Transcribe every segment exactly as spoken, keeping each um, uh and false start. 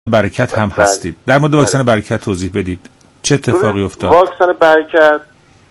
برکت هم هستید. در مورد واکسن برکت توضیح بدید. چه اتفاقی افتاد؟ واکسن برکت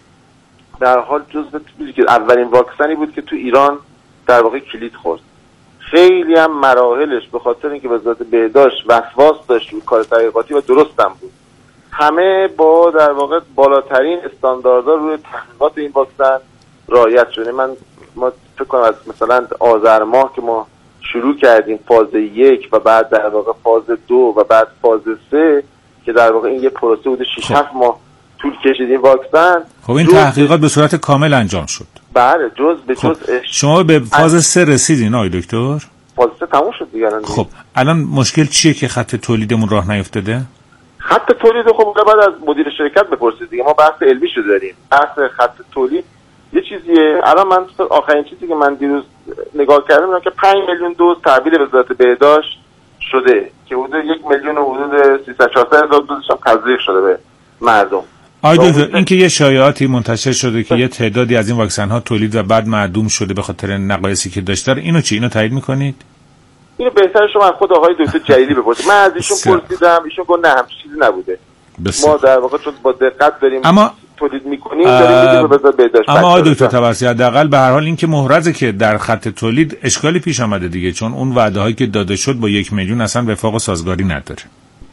در حال جزو چیزی که اولین واکسنی بود که تو ایران در واقع کلید خورد. خیلی هم مراحلش به خاطر اینکه وزارت بهداشت وسواس داشت روی کار تحقیقاتی و درست هم بود. همه با در واقع بالاترین استانداردها روی تحقیقات این واکسن رعایت شده. من ما فکر کنم از مثلا آذر ماه که ما شروع کردیم فاز یک و بعد در واقع فاز دو و بعد فاز سه که در واقع این یه پروسه بوده شش هفت ماه طول کشید این واکسن. خب این تحقیقات به صورت کامل انجام شد. بله جز به خب جز شما به فاز سه رسیدین آقای دکتر؟ فاز سه تموم شد دیگه. خب الان مشکل چیه که خط تولیدمون راه نیفتاده؟ خط تولید خب بعد از مدیر شرکت بپرسید دیگه، ما بحث علمی شو داریم. بحث خط تولید یه چیزیه. الان من آخرین چیزی که من دیروز نگاه کردم اینه که پنج میلیون دوز تحویل وزارت بهداشت شده که حدود یک میلیون و حدود سیصد چهارصد هزار دوزش هم تزریق شده به مردم. آقای دکتر این که یه شایعاتی منتشر شده که یه تعدادی از این واکسن ها تولید و بعد معدوم شده به خاطر نقایصی که داشته، اینو چی؟ اینو تایید میکنید؟ اینو بهتر شما از خود آقای دکتر جلیلی بپرسید. من از ایشون پرسیدم، ایشون گفت نه همچین چیزی نبوده. بسیار. ما در واقع چون با دقت داریم اما تولید میکنیم داریم میدیم به وزارت بهداشت. اما آقای دکتر تبرسی حداقل به هر حال این که محرزه که در خط تولید اشکالی پیش آمده دیگه، چون اون وعده هایی که داده شد با یک میلیون اصلا وفاق و سازگاری نداره.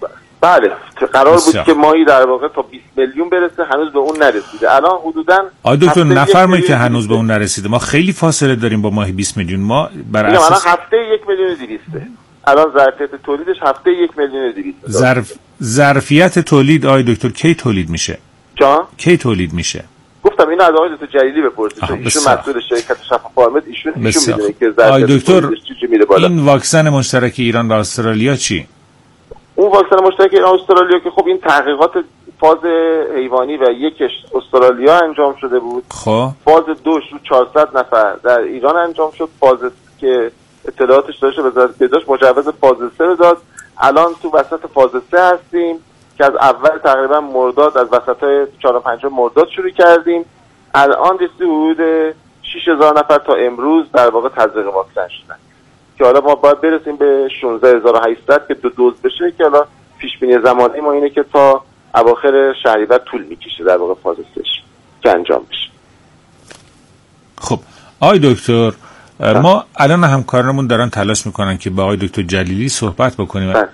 بله قرار بسیار. بود که ماهی در واقع تا بیست میلیون برسه، هنوز به اون نرسیده. الان حدوداً آقای دکتر نفرمایید که هنوز به اون نرسیده. ما خیلی فاصله داریم با ماهی بیست میلیون. ما بر اساس الان هفته یک میلیون و دویست الان ظرفیت تولیدش هفته یک میلیون و دویست. ظرف ظرفیت تولید آقای دکتر کی تولید میشه؟ جان کی تولید میشه؟ گفتم اینو از آقای دکتر جلیلی بپرسید. ایشون مسئول شرکت شفا فارمت، ایشون ایشون میدونه که ظرفیت تولیدش چی میره بالا. این واکسن مشترک ایران و استرالیا چی؟ اون واکسن مشترک ایران استرالیا که خب این تحقیقات فاز حیوانی و یکش استرالیا انجام شده بود. خب فاز دوش رو چهارصد نفر در ایران انجام شد. فاز که اطلاعاتش داشته وزارت بهداشت مجوز فاز سه رو داد. الان تو وسط فاز سه هستیم که از اول تقریبا مرداد، از وسط چهار و پنج مرداد شروع کردیم. الان رسیده حدود شش هزار نفر تا امروز در واقع تزریق واکسن شدن که حالا ما باید برسیم به شانزده هزار و هشتصد که دو دوز بشه که حالا پیش بینی زمانی ما اینه که تا اواخر شهریور طول میکشه در واقع فاز سه که انجام بشه. خب آقای دکتر ما الان همکارانمون دارن تلاش میکنن که با آقای دکتر جلیلی صحبت بکنیم. بله.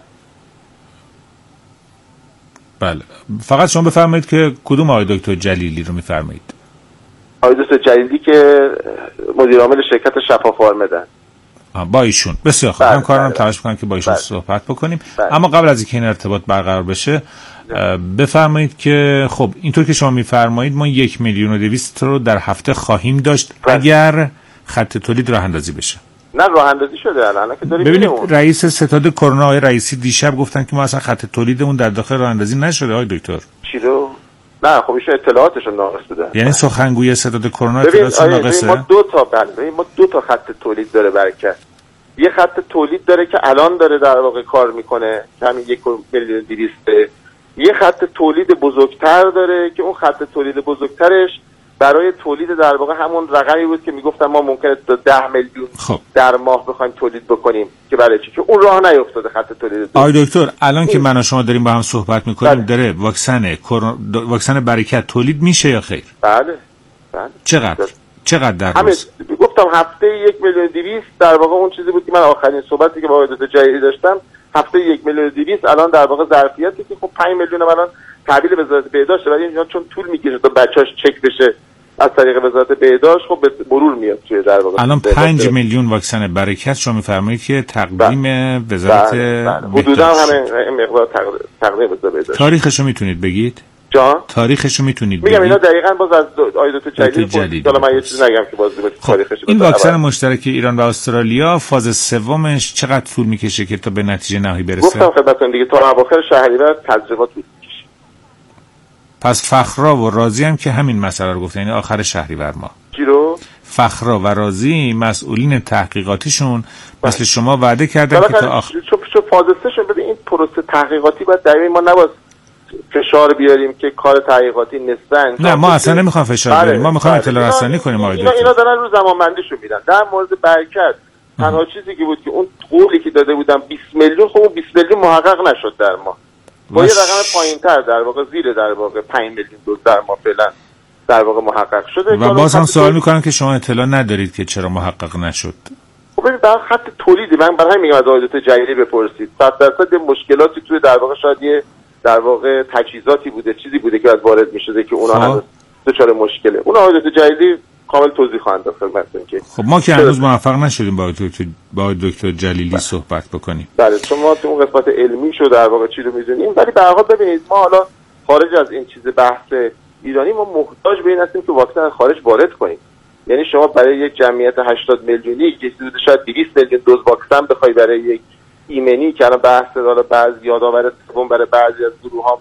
بله فقط شما بفرمایید که کدوم آقای دکتر جلیلی رو میفرمایید؟ آقای دکتر جلیلی که مدیر عامل شرکت شفا فارمدن. با ایشون. بسیار خوب. همکارانم تلاش میکنن که با ایشون بله. صحبت بکنیم. بله. اما قبل از اینکه این ارتباط برقرار بشه بفرمایید که خب اینطور که شما میفرمایید ما یک میلیون و دویست رو در هفته خواهیم داشت بله. اگر خط تولید راه اندازی بشه. نه راه اندازی شده الان که داریم. ببینید رئیس ستاد کرونا آقای رئیسی دیشب گفتن که ما اصلا خط تولیدمون در داخل راه اندازی نشده. آقای دکتر چی رو؟ نه خب ایشون اطلاعاتشون ناقص بوده. یعنی سخنگوی ستاد کرونا اطلاعاتشون ناقصه. ما دو تا بله ما دو تا خط تولید داره برکت. یه خط تولید داره که الان داره در واقع کار میکنه که همین یک میلیون و دویست. یه خط تولید بزرگتر داره که اون خط تولید بزرگترش برای تولید در واقع همون رقمی بود که میگفتن ما ممکنه تا ده میلیون خب. در ماه بخوایم تولید بکنیم که برای چی که اون راه نیافتاده خط تولید. آقای دکتر الان که من و شما داریم با هم صحبت میکنیم بله. داره واکسن کرونا واکسن برکت تولید میشه یا خیر؟ بله بله. چقدر چقدر در روز؟ گفتم هفته یک میلیون و دویست در واقع اون چیزی بود که من آخرین صحبتی که با آقای دکتر جلیلی داشتم هفته یک میلیون و دویست. الان در واقع ظرفیتی که خب پنج میلیون الان تحویل وزارت بهداشت ولی اینا چون طول میکشه تا بچاش چک بشه از طریق وزارت بهداشت خب به مرور میاد توی در واقع. الان پنج میلیون واکسن برکت شما میفرمایید که تقدیم وزارت حدودا همه مقدار تقدیم وزارت بهداشت. تاریخشو میتونید بگید؟ جان تاریخشو میتونید بگید؟ میگم اینا دقیقاً باز از آقای دکتر جلیلی حالا من یه چیزی نگم که باز تاریخش. این واکسن مشترک ایران و استرالیا فاز سومش چقدر طول میکشه که تا به نتیجه نهایی برسه؟ گفتم خدمتتون دیگه تا اواخر شهریور تجربات طول میکشه. پس فخرا و رازی هم که همین مسئله رو گفتن، یعنی آخر شهریور ماه. چی رو؟ فخرا و رازی مسئولین تحقیقاتیشون مثل شما وعده کردن که تا آخر چون چون فاز سه شون بده این پروسه تحقیقاتی باید در ما نباید فشار بیاریم که کار تحقیقاتی نستن. نه ما اصلا نمیخوام فشار بیاریم، ما میخوایم اطلاع رسانی کنیم. اینا, اینا دارن رو زمانبندیشو میدن. در مورد برکت تنها چیزی که بود که اون قولی که داده بودم بیست میلیون، خب اون بیست میلیون محقق نشد در ما، با یه رقم پایین‌تر در واقع زیر در واقع پنج میلیون دوز در ما فعلا در واقع محقق شده. و باز هم سوال میکنم که شما اطلاع ندارید که چرا محقق نشد؟ خب ببین در خط تولیدی من برای میگم از آقای دکتر جلیلی بپرسید، صد درصد مشکلاتی توی در واقع شاید یه در واقع تجهیزاتی بوده، چیزی بوده که از وارد میشده که اونا هنوز دچار مشکله. اون آقای دکتر جلیلی کامل توضیح خواهند داد خدمتتون که خب ما که هنوز موفق نشدیم با دکتر با دکتر جلیلی بله. صحبت بکنیم. بله شما تو اون قسمت علمی شو در واقع چی رو میدونیم، ولی به هر حال ببینید ما حالا خارج از این چیز بحث ایرانی ما محتاج به این هستیم که واکسن از خارج وارد کنیم. یعنی شما برای یک جمعیت هشتاد میلیونی که حدود شاید دویست میلیون دوز واکسن بخوای برای یک ایمنی که الان بحث حالا بعضی یادآور سوم برای بعضی از گروه‌ها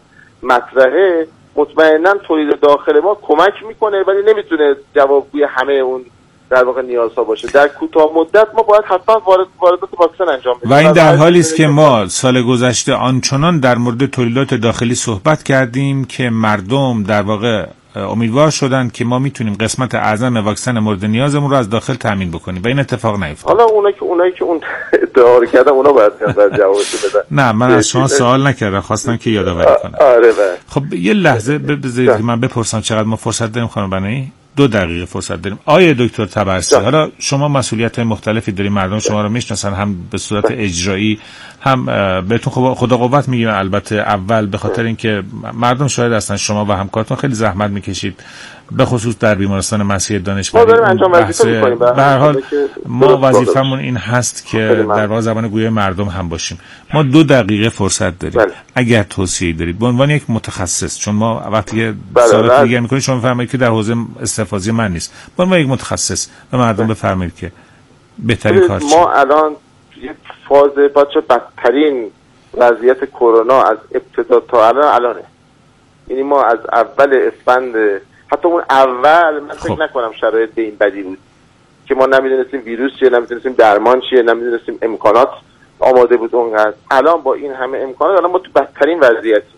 مطرحه، مطمئنا تولید داخل ما کمک میکنه ولی نمیتونه جوابگوی همه اون در واقع نیازها باشه. در کوتاه مدت ما باید حتما وارد واردات واکسن انجام بدیم و این در حالی است که ما سال گذشته آنچنان در مورد تولیدات داخلی صحبت کردیم که مردم در واقع امیدوار شدن که ما میتونیم قسمت اعظم واکسن مورد نیازمون رو از داخل تامین بکنیم و این اتفاق نیفتاد. حالا اونایی که اونایی که اون ادعا کردن اونا باید جوابش بدن. نه من از شما سوال نکردم، خواستم که یادآوری کنم. آره بله. خب یه لحظه بذارید که من بپرسم چقدر ما فرصت داریم خانم بنایی؟ دو دقیقه فرصت داریم. آیه دکتر طبرسی، حالا شما مسئولیت‌های مختلفی دارید، مردم شما رو میشناسن هم به صورت اجرایی هم بهتون خدا قوت میگیم. البته اول به خاطر اینکه مردم شاید هستن شما و همکارتون خیلی زحمت میکشید، به خصوص در بیمارستان مسیح دانشوری. ما داریم انجام وظیفه می‌کنیم. به هر حال ما وظیفمون این هست که در واقع زبان گوی مردم هم باشیم. ما دو دقیقه فرصت داریم. بله. اگر توصیه دارید به عنوان یک متخصص، چون ما وقتی سوالات دیگه می‌کنیم شما بفرمایید که در حوزه استفاضی من نیست، به عنوان یک متخصص به مردم بفرمایید که بهترین کار چیه. ما الان یک فاز بچه بدترین وضعیت کرونا از ابتدا تا الان الانه. یعنی ما از اول اسفند، حتی اون اول من فکر خب. نکنم شرایط به این بدی بود که ما نمیدونستیم ویروس چیه، نمیدونستیم درمان چیه، نمیدونستیم امکانات آماده بود اونقدر. الان با این همه امکانات الان ما تو بدترین وضعیتیم.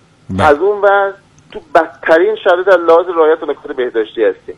از اون وقت تو بدترین شرایط از لحاظ رعایت نکات بهداشتی هستیم.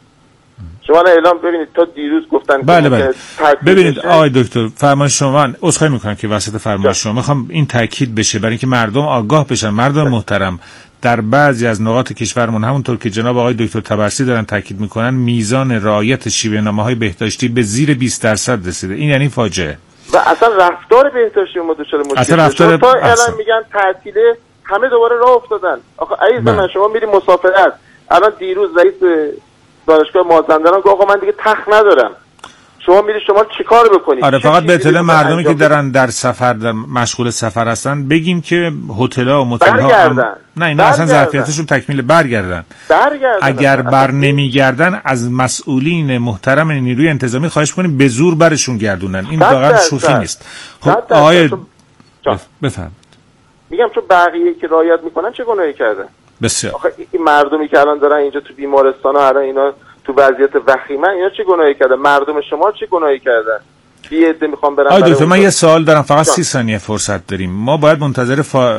شما اعلام ببینید تا دیروز گفتن بله بله. ببینید آقای دکتر فرمایش شما، من عذرخواهی میکنم که وسط فرمایش شما میخوام این تاکید بشه برای اینکه مردم آگاه بشن. مردم محترم، در بعضی از نقاط کشورمون همونطور که جناب آقای دکتر طبرسی دارن تاکید میکنن میزان رعایت شیوه‌نامه‌های بهداشتی به زیر بیست درصد رسیده. این یعنی فاجعه. و اصلا رفتار بهداشتی ما دچار مشکل اصلا رفتار تا الان میگن تعطیله، همه دوباره راه افتادن. آخه عزیز من شما میری مسافرت، الان دیروز رئیس دانشگاه مازندران گفت آقا من دیگه تخت ندارم. شما میری شما چیکار بکنید؟ آره فقط به اطلاع مردمی که دارن در سفر در مشغول سفر هستن بگیم که هتل‌ها و موتل‌ها هم... نه اینا اصلا ظرفیتشون تکمیل برگردن. برگردن. اگر بر نمیگردن از مسئولین محترم نیروی انتظامی خواهش کنیم به زور برشون گردونن. این واقعا شوخی نیست. خب آقای بفرمایید. میگم چون بقیه که رعایت میکنن چه گناهی کردن؟ بسیار. آخه این مردمی که الان دارن اینجا تو بیمارستان ها الان اینا تو وضعیت وخیمه، اینا چه گناهی کردن؟ مردم شما چه گناهی کردن؟ یه عده میخوام برن. آقای دکتر من یه سوال دارم، فقط سی ثانیه فرصت داریم. ما باید منتظر فا...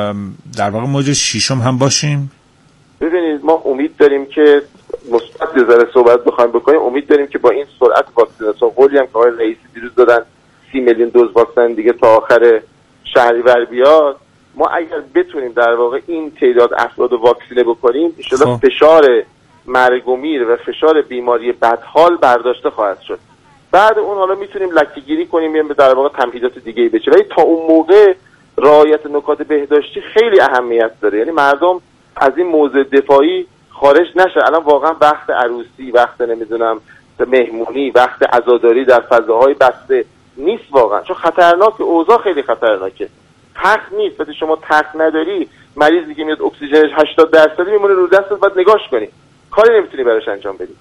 در واقع موج ششم هم باشیم؟ ببینید ما امید داریم که مثبت نظر صحبت بخوایم بکنیم، امید داریم که با این سرعت واکسیناسیون قولی هم که آقای رئیس دیروز دادن سی میلیون دوز واکسن دیگه تا آخر شهریور بیاد، ما اگر بتونیم در واقع این تعداد افراد رو واکسینه بکنیم ان شاءالله فشار مرگ و میر و فشار بیماری بدحال برداشته خواهد شد. بعد اون حالا میتونیم لکه‌گیری کنیم یا در واقع تمهیدات دیگه‌ای بشه، ولی تا اون موقع رعایت نکات بهداشتی خیلی اهمیت داره. یعنی مردم از این موضع دفاعی خارج نشه. الان واقعا وقت عروسی، وقت نمیدونم مهمونی، وقت عزاداری در فضاهای بسته نیست واقعا، چون خطرناک، اوضاع خیلی خطرناکه. تخت نیست، وقتی شما تخت نداری مریضی که میاد اکسیژنش هشتاد درصدی میمونه رو دستت، بعد نگاش کنی، کاری نمیتونی براش انجام بدی.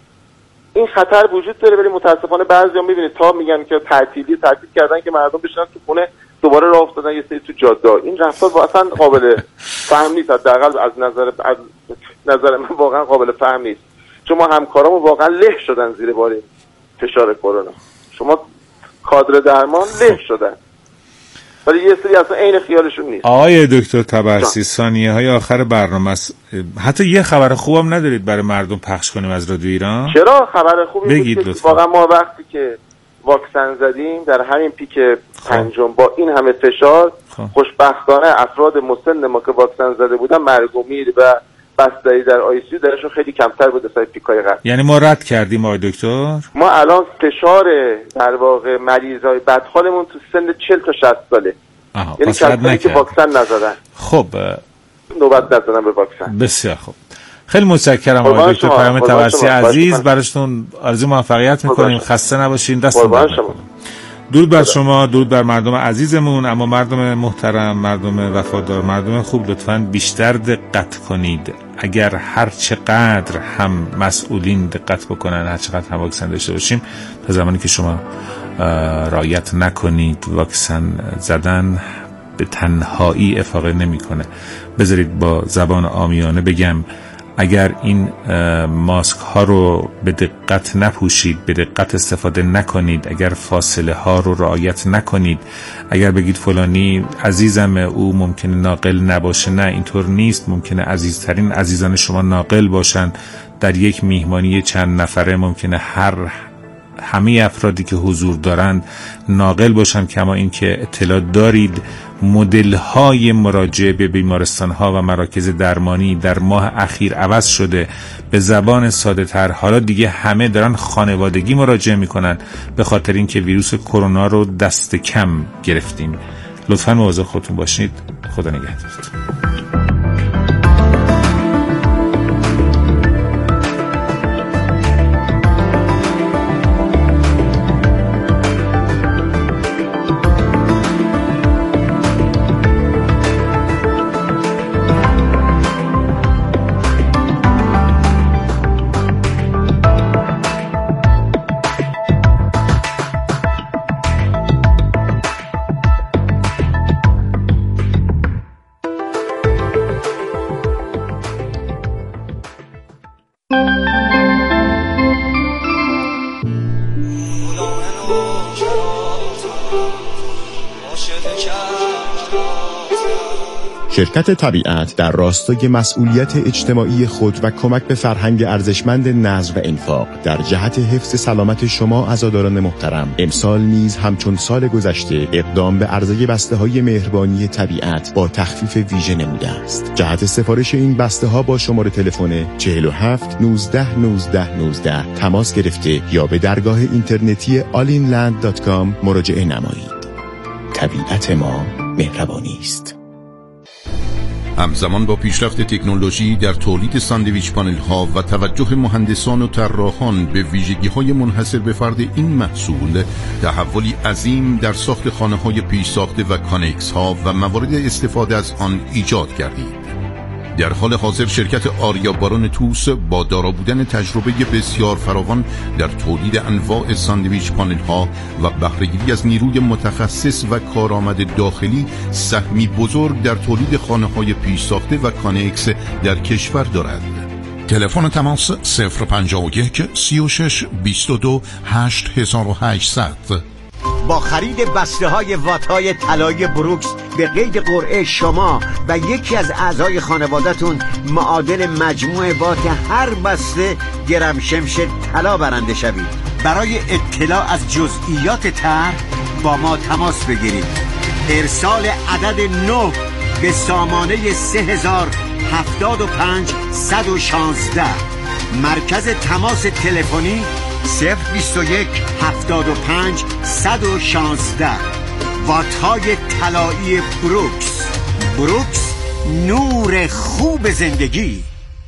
این خطر وجود داره، ولی متاسفانه بعضیا میبینید تا میگن که تعطیلی تعطیل کردن که مردم بشینن تو خونه، دوباره راه افتادن یه سری تو جاده. این رفتار اصلا قابل فهم نیست، حداقل از نظر از نظر من واقعا قابل فهم نیست. چون ما همکارامون واقعا له شدن زیر بار فشار کرونا. شما کادر درمان له شدن، ولی یه سری اصلا عین خیالشون نیست. آقای دکتر طبرسی ثانیه های آخر برنامه است، حتی یه خبر خوبم ندارید برای مردم پخش کنیم از رادیو ایران؟ چرا؟ خبر خوبی بگید بود که واقعا ما وقتی که واکسن زدیم در همین پیک پنجم با این همه فشار، خوشبختانه افراد مسن ما که واکسن زده بودن مرگ و میر و بستری در آی سی یو درشون خیلی کمتر بود نسبت پیکای قبل. یعنی ما رد کردیم آقای دکتر؟ ما الان فشار در واقع مریضای بدحالمون تو سن چهل تا شصت ساله. آها، یعنی کسانی که واکسن نزدن. خب نوبت نزدن به واکسن. بسیار خوب. خیلی متشکرم آقای دکتر پیام توسلی عزیز، براتون آرزوی موفقیت میکنیم. خسته نباشین. دست درد نکنه. درود بر شما، درود بر مردم عزیزمون. اما مردم محترم، مردم وفادار، مردم خوب، لطفاً بیشتر دقت کنید. اگر هر چقدر هم مسئولین دقت بکنن، هر چقدر هم واکسن داشته باشیم، تا زمانی که شما رعایت نکنید، واکسن زدن به تنهایی افاقه نمیکنه. بذارید با زبان عامیانه بگم، اگر این ماسک ها رو به دقت نپوشید، به دقت استفاده نکنید، اگر فاصله ها رو رعایت نکنید، اگر بگید فلانی عزیزم او ممکنه ناقل نباشه، نه اینطور نیست. ممکنه عزیزترین عزیزان شما ناقل باشن. در یک میهمانی چند نفره ممکنه هر همه افرادی که حضور دارند ناقل باشن. کما این که اطلاع دارید مدل های مراجعه به بیمارستان ها و مراکز درمانی در ماه اخیر عوض شده. به زبان ساده تر، حالا دیگه همه دارن خانوادگی مراجعه میکنن، به خاطر اینکه ویروس کرونا رو دست کم گرفتیم. لطفاً مواظب خودتون باشید. خدا نگهدارتون. شرکت طبیعت در راستای مسئولیت اجتماعی خود و کمک به فرهنگ ارزشمند نظم و انفاق در جهت حفظ سلامت شما عزاداران محترم، امسال نیز همچون سال گذشته اقدام به عرضه بسته‌های مهربانی طبیعت با تخفیف ویژه نموده است. جهت سفارش این بسته‌ها با شماره تلفن چهل و هفت نوزده نوزده نوزده تماس گرفته یا به درگاه اینترنتی آل این لند دات کام مراجعه نمایید. طبیعت ما مهربانی است. همزمان با پیشرفت تکنولوژی در تولید ساندویچ پانل ها و توجه مهندسان و طراحان به ویژگی های منحصر به فرد این محصول، تحولی عظیم در ساخت خانه های پیش ساخته و کانکس ها و موارد استفاده از آن ایجاد کردید. در حال حاضر شرکت آریا بارون توس با دارا بودن تجربه بسیار فراوان در تولید انواع ساندویچ پانل ها و بهره‌گیری از نیروی متخصص و کارآمد داخلی، سهمی بزرگ در تولید خانه های پیش ساخته و کانکس در کشور دارد. تلفن تماس صفر پنجاه و یک سی و شش بیست و دو هشت هزار و هشتصد. با خرید بسته های وات های طلایی بروکس به قید قرعه شما و یکی از اعضای خانواده‌تون معادل مجموع وات هر بسته گرم شمش طلا برنده شوید. برای اطلاع از جزئیات طرح با ما تماس بگیرید. ارسال عدد نه به سامانه سه هزار هفتاد و پنج صد و شانزده. مرکز تماس تلفنی صفر بیست و یک هفتاد و پنج صد و شانزده. وات‌های طلایی بروکس. بروکس، نور خوب زندگی.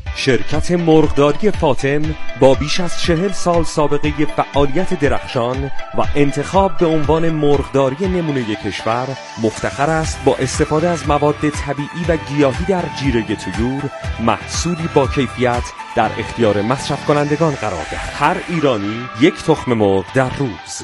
شرکت مرغداری فاطم با بیش از چهل سال سابقه فعالیت درخشان و انتخاب به عنوان مرغداری نمونه کشور مفتخر است با استفاده از مواد طبیعی و گیاهی در جیره طیور محصولی با کیفیت در اختیار مصرف کنندگان قرار دهد. هر ایرانی یک تخم مرغ در روز.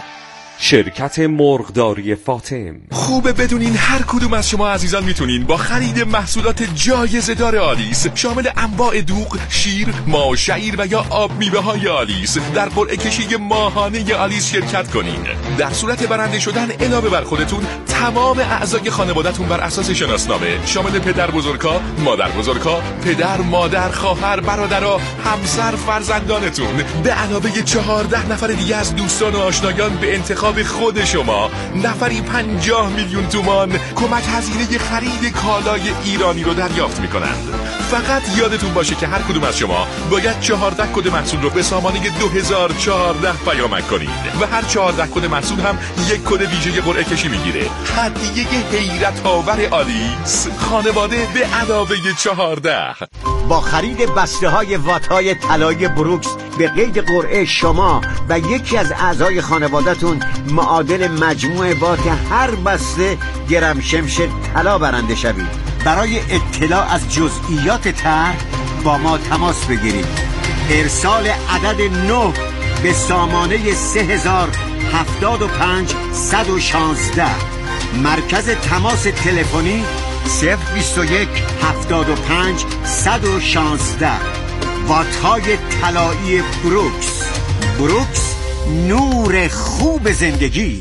شرکت مرغداری فاطم. خوبه بدونین هر کدوم از شما عزیزان میتونین با خرید محصولات جایزه‌دار آلیس شامل انواع دوغ، شیر، ماه، شعیر و یا آب میوه های آلیس در قرعه کشی ماهانه آلیس شرکت کنین. در صورت برنده شدن علاوه بر خودتون تمام اعضای خانواده‌تون بر اساس شناسنامه شامل پدر بزرگا، مادر بزرگا، پدر، مادر، خواهر، برادرها، همسر، فرزندانتون به علاوه چهارده نفر دیگه از دوستان و آشنایان به انتخاب انتخاب خود شما نفری پنجاه میلیون تومان کمک هزینه خرید کالای ایرانی رو دریافت میکنند. فقط یادتون باشه که هر کدوم از شما باید چهارده کد محصول رو به سامانه دو هزار و چهارده پیامک کنید و هر چهارده کد محصول هم یک کد ویژه قرعه کشی میگیره. هدیه حیرت آور آلیس، خانواده به علاوه چهارده. با خرید بسته های وات های طلای بروکس به قید قرعه شما و یکی از اعضای خانواده‌تون معادل مجموع وات هر بسته گرم شمشیر طلا برنده شوید. برای اطلاع از جزئیات طرح با ما تماس بگیرید. ارسال عدد نه به سامانه سه هزار هفتاد و پنج صد و شانزده. مرکز تماس تلفنی صفر بیست و یک هفتاد و پنج صد و شانزده. وات‌های طلایی بروکس. بروکس، نور خوب زندگی.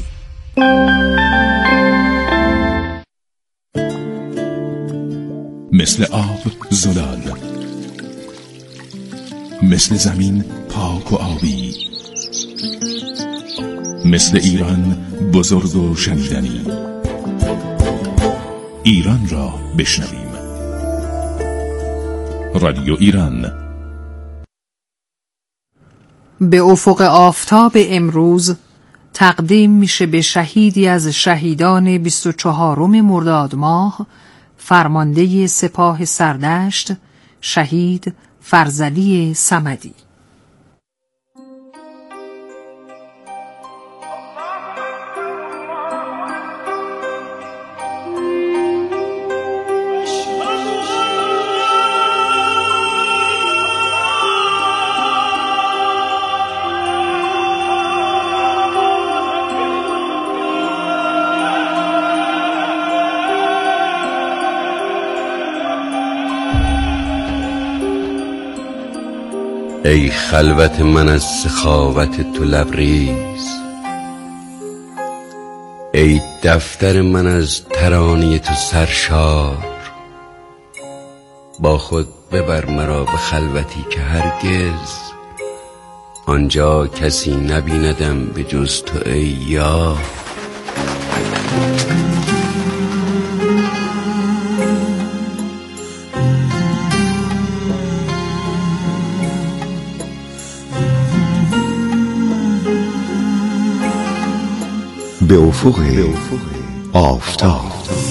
مثل آب زلال، مثل زمین پاک و آبی، مثل ایران بزرگ و شنیدنی. ایران را بشنویم. رادیو ایران. به افق آفتاب امروز تقدیم میشه به شهیدی از شهیدان بیست و چهارم مرداد ماه، فرمانده سپاه سردشت، شهید فرزلی صمدی. ای خلوت من از سخاوت تو لبریز، ای دفتر من از ترانه تو سرشار. با خود ببر مرا به خلوتی که هرگز آنجا کسی نبیندم به جز تو ای یار. به افق آفتاب.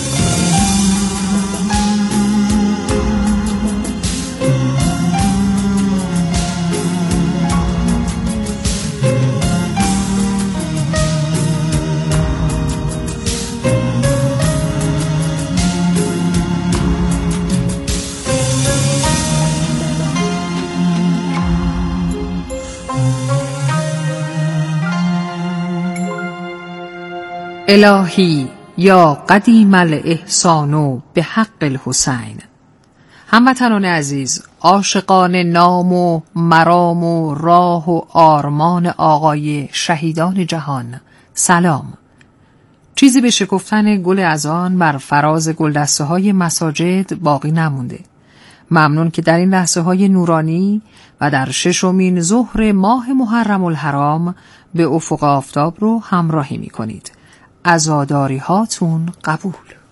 الهی یا قدیم الاحسان به حق الحسین. هموطنان عزیز، عاشقان نام و مرام و راه و آرمان آقای شهیدان جهان، سلام. چیزی به شکفتن گل اذان بر فراز گلدسته های مساجد باقی نمونده. ممنون که در این لحظه های نورانی و در ششمین ظهر ماه محرم الحرام به افق آفتاب رو همراهی می کنید. عزاداری هاتون قبول.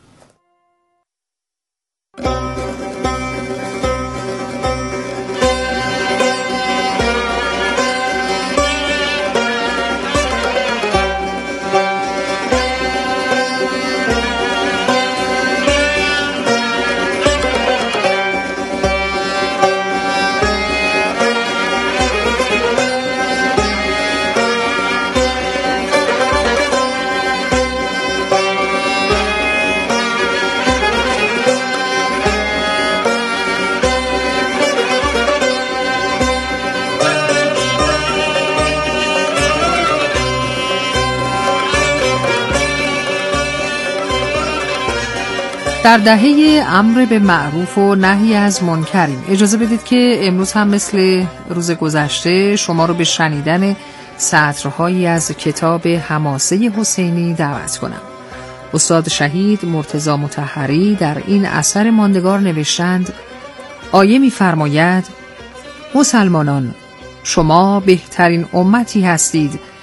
در دهه امر به معروف و نهی از منکریم. اجازه بدید که امروز هم مثل روز گذشته شما رو به شنیدن سطرهایی از کتاب حماسه حسینی دعوت کنم. استاد شهید مرتضی مطهری در این اثر ماندگار نوشتند: آیه می‌فرماید مسلمانان، شما بهترین امتی هستید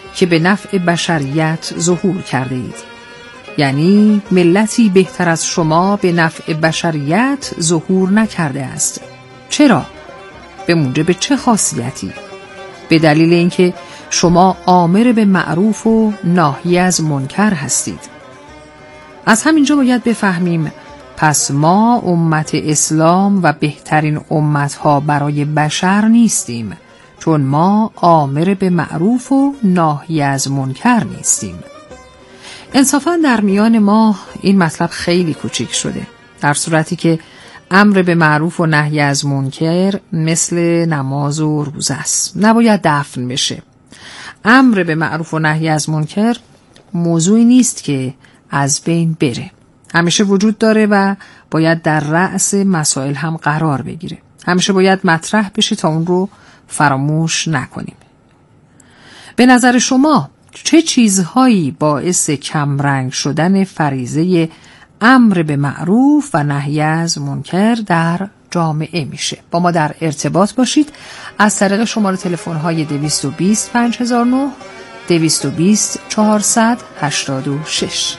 که به نفع بشریت ظهور کرده اید. یعنی ملتی بهتر از شما به نفع بشریت ظهور نکرده است. چرا؟ به موجب چه خاصیتی؟ به دلیل اینکه شما آمر به معروف و ناهی از منکر هستید. از همینجا باید بفهمیم پس ما امت اسلام و بهترین امتها برای بشر نیستیم، چون ما آمر به معروف و ناهی از منکر نیستیم. انصافاً در میان ما این مطلب خیلی کوچیک شده، در صورتی که امر به معروف و نهی از منکر مثل نماز و روزه است، نباید دفن بشه. امر به معروف و نهی از منکر موضوعی نیست که از بین بره، همیشه وجود داره و باید در رأس مسائل هم قرار بگیره، همیشه باید مطرح بشه تا اون رو فراموش نکنیم. به نظر شما چه چیزهایی باعث کمرنگ شدن فریضه امر به معروف و نهی از منکر در جامعه میشه؟ با ما در ارتباط باشید از طریق شماره تلفن های دویست و بیست پنج هزار و نه، دویست و بیست چهارصد هشتاد و شش.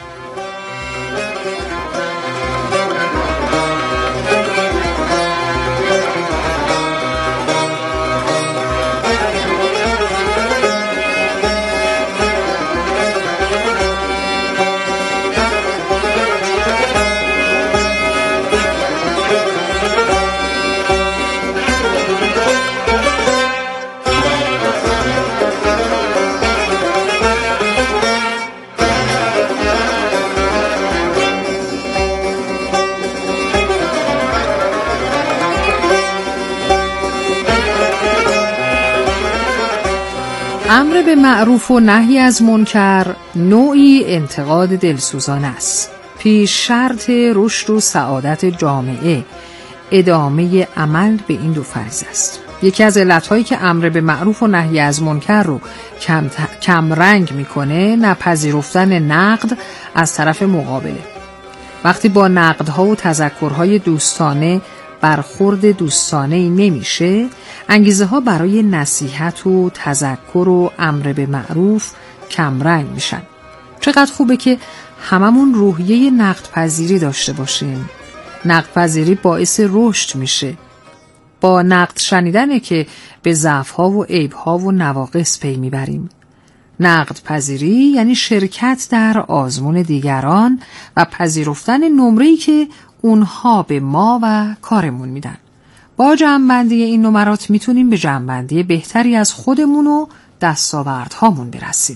امر به معروف و نهی از منکر نوعی انتقاد دلسوزانه است. پیش شرط رشد و سعادت جامعه ادامه عمل به این دو فریضه است. یکی از علتهایی که امر به معروف و نهی از منکر رو کم, ت... کم رنگ میکنه نپذیرفتن نقد از طرف مقابله. وقتی با نقدها و تذکرهای دوستانه برخورد دوستانه‌ای نمیشه، انگیزه ها برای نصیحت و تذکر و امر به معروف کمرنگ میشن. چقدر خوبه که هممون روحیه نقد پذیری داشته باشیم. نقد پذیری باعث رشد میشه. با نقد شنیدنه که به ضعف‌ها و عیب‌ها و نواقص پی میبریم. نقد پذیری یعنی شرکت در آزمون دیگران و پذیرفتن نمره‌ای که اونها به ما و کارمون میدن. با جمع‌بندی این نمرات میتونیم به جمع‌بندی بهتری از خودمون و دستاوردهامون برسیم.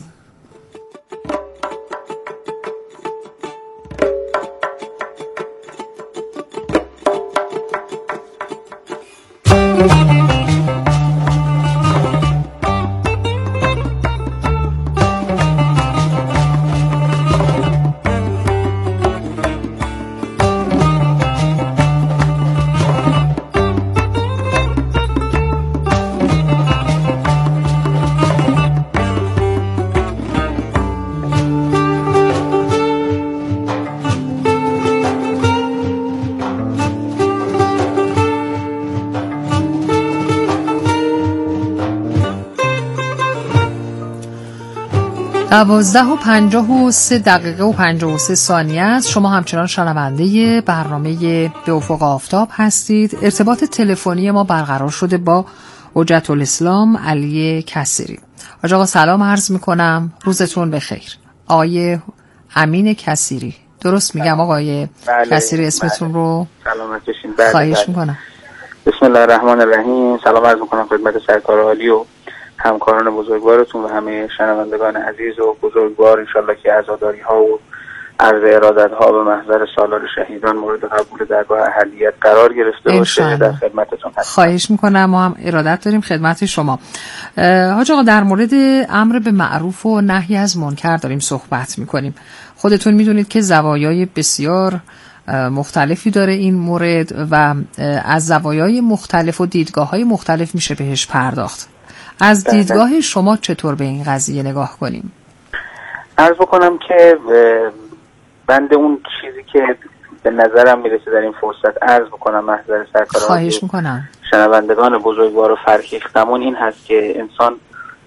دوازده و پنجاه و سه دقیقه و پنجاه و سه ثانیه است. شما همچنان شنونده برنامه به افق آفتاب هستید. ارتباط تلفنی ما برقرار شده با حجت الاسلام علی کثیری. حاج آقا سلام عرض میکنم، روزتون بخیر. آقای امین کثیری، درست میگم آقای بله، کثیری اسمتون بله. رو سلامت باشین. بله خواهش بله. میکنم. بسم الله الرحمن الرحیم. سلام عرض میکنم خدمت سرکار عالی و همکاران بزرگوارتون و همه شنوندگان عزیز و بزرگوار. انشالله که عزاداری ها و عرض ارادت ها به محضر سالار شهیدان مورد قبول درگاه اهلیت قرار گرفته باشه. در خدمتتون هستم. خواهش میکنم، ما هم ارادت داریم خدمت شما. حاج آقا در مورد امر به معروف و نهی از منکر داریم صحبت میکنیم. خودتون میدونید که زوایای بسیار مختلفی داره این مورد و از زوایای مختلف و دیدگاه‌های مختلف میشه بهش پرداخت. از دیدگاه شما چطور به این قضیه نگاه کنیم؟ عرض بکنم که بنده اون چیزی که به نظرم میرسه در این فرصت عرض بکنم محضر سرکار خواهش میکنم. شنوندگان بزرگوار و فرهیختمون این هست که انسان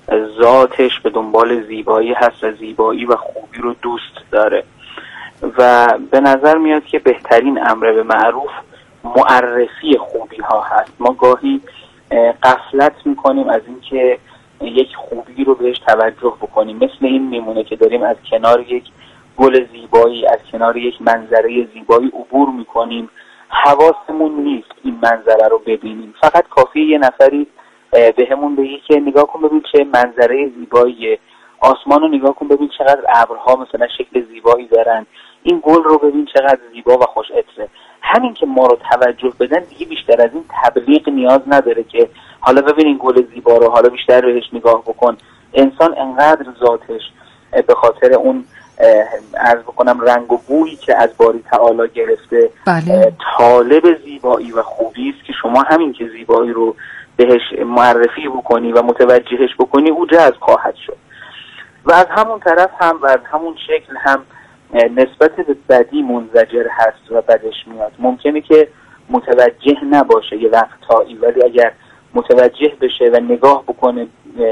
ذاتش به دنبال زیبایی هست و زیبایی و خوبی رو دوست داره و به نظر میاد که بهترین امر به معروف معرفی خوبی ها هست. ما گاهی غفلت میکنیم از اینکه یک خوبی رو بهش توجه بکنیم، مثل این میمونه که داریم از کنار یک گل زیبایی، از کنار یک منظره زیبایی عبور میکنیم، حواسمون نیست این منظره رو ببینیم. فقط کافیه یه نفری به همون بگی که نگاه کن ببین چه منظره زیباییه، آسمان رو نگاه کن ببین چقدر ابرها مثلا شکل زیبایی دارن، این گل رو ببین چقدر زیبا و خوش عطره. همین که ما رو توجه بدن دیگه بیشتر از این تبلیغ نیاز نداره که حالا ببین این گل زیبا رو، حالا بیشتر بهش نگاه بکن. انسان انقدر ذاتش به خاطر اون عرض بکنم رنگ و بویی که از باری تعالی گرفته بله. طالب زیبایی و خوبی است که شما همین که زیبایی رو بهش معرفی بکنی و متوجهش بکنی او جذب خواهد شد. و از همون طرف هم و از همون شکل هم نسبت به بدی منزجر هست و بدش میاد. ممکنه که متوجه نباشه یه وقتایی، ولی اگر متوجه بشه و نگاه بکنه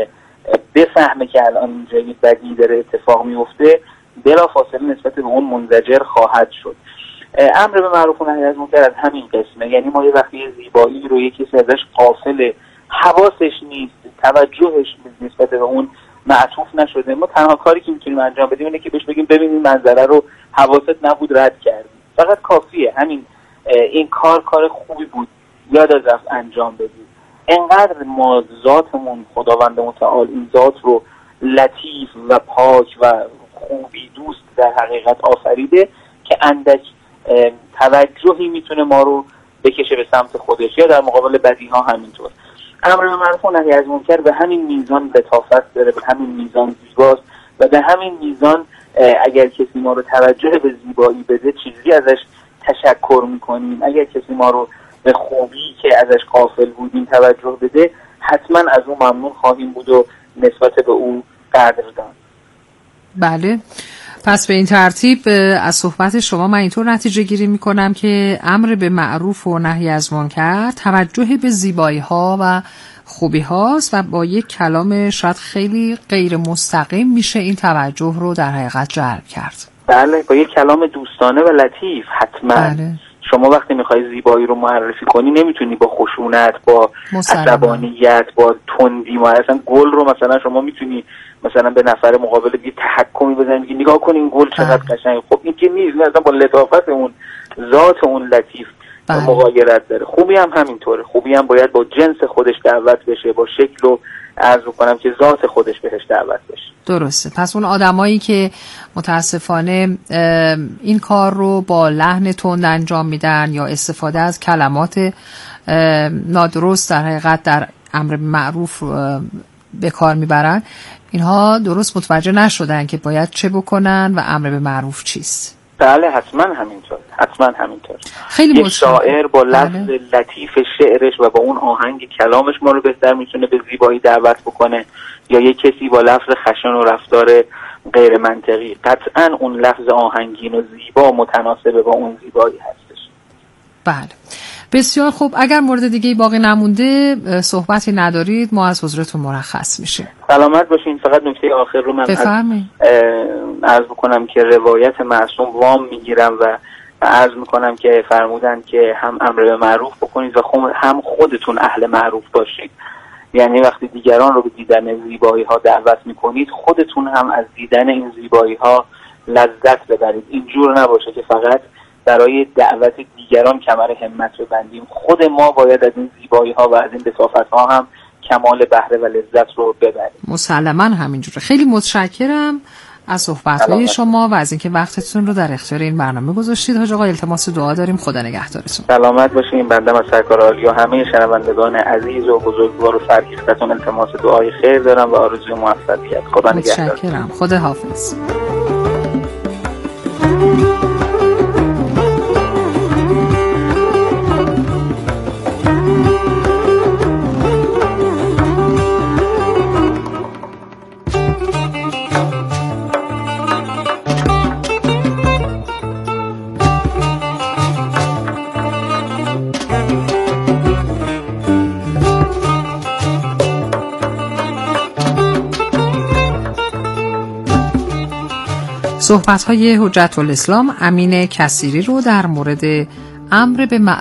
بفهمه که الان اینجا یه بدی داره اتفاق میفته، بلا فاصله نسبت به اون منزجر خواهد شد. امر به معروف و نهی از منکر از همین قسمه. یعنی ما یه وقتی زیبایی رو یکی ازش غافله، حواسش نیست، توجهش نسبت به اون معطوف نشده، ما تنها کاری که میتونیم انجام بدیم اینه که بهش بگیم ببین این منظره رو حواست نبود رد کردی. فقط کافیه همین این کار کار خوبی بود یاد از رفت انجام بدیم. انقدر ما ذاتمون خداوند متعال این ذات رو لطیف و پاک و خوبی دوست در حقیقت آفریده که اندک توجهی میتونه ما رو بکشه به سمت خودش، یا در مقابل بدی ها همینطور. امر به معروف و نهی از منکر به همین میزان لطافت داره، به همین میزان زیباست و به همین میزان اگر کسی ما رو توجه به زیبایی بده چیزی ازش تشکر میکنیم، اگر کسی ما رو به خوبی که ازش غافل بودیم توجه بده حتما از اون ممنون خواهیم بود و نسبت به اون قدردان. بله، پس به این ترتیب از صحبت شما من اینطور نتیجه گیری میکنم که امر به معروف و نهی از منکر توجه به زیبایی ها و خوبی هاست و با یک کلام شاید خیلی غیر مستقیم میشه این توجه رو در حقیقت جلب کرد. بله، با یک کلام دوستانه و لطیف. حتما بله. شما وقتی میخوای زیبایی رو معرفی کنی نمیتونی با خشونت، با عصبانیت، با تندی معرفی. مثلا گل رو مثلا شما میتونی مثلا به نفر مقابل یه تحکمی بزنی میگی نگاه کن این گل چقدر قشنگه. خب این که نیست، مثلا با لطافت اون ذات اون لطیف مغایرت داره. خوبی هم همینطوره، خوبی هم باید با جنس خودش دعوت بشه، با شکل و عرض کنم که ذات خودش بهش دعوت بشه. درسته. پس اون آدمایی که متاسفانه این کار رو با لحن تند انجام میدن یا استفاده از کلمات نادرست در حقیقت در امر معروف به کار میبرن، اینها درست متوجه نشدن که باید چه بکنن و امر به معروف چیست. بله حتما همینطور، حتما همینطور. خیلی یک شاعر با لفظ بله. لطیف شعرش و با اون آهنگ کلامش ما رو بهتر میتونه به زیبایی دعوت بکنه، یا یک کسی با لفظ خشن و رفتار غیر منطقی. قطعا اون لفظ آهنگین و زیبا متناسب با اون زیبایی هستش. بله بسیار خوب. اگر مورد دیگه باقی نمونده صحبتی ندارید ما از حضورتون مرخص میشه. سلامت باشین. فقط نکته آخر رو من بفرمایید. عرض میکنم که روایت معصوم وام میگیرم و عرض میکنم که فرمودن که هم امر به معروف بکنید و هم خودتون اهل معروف باشید. یعنی وقتی دیگران رو به دیدن زیبایی ها دعوت میکنید خودتون هم از دیدن این زیبایی ها لذت ببرید. اینجور نباشه که فقط برای دعوت دیگران کمر همت ببندیم. خود ما باید از این زیبایی ها و از این لطافت ها هم کمال بهره و لذت رو ببریم. مسلماً همینجوره. خیلی متشکرم از صحبت‌های شما و از اینکه وقتتون رو در اختیار این برنامه گذاشتید. حاج آقا التماس دعا داریم. خدا نگهدارتون. سلامت باشین. بنده از سرکار عالی و همه شنوندگان عزیز و بزرگوار و فرهیختتون التماس دعای خیر دارم و آرزوی موفقیت. خدا نگهدار. متشکرم. خدا حافظ. صحبت‌های حجت الاسلام امین کثیری رو در مورد امر به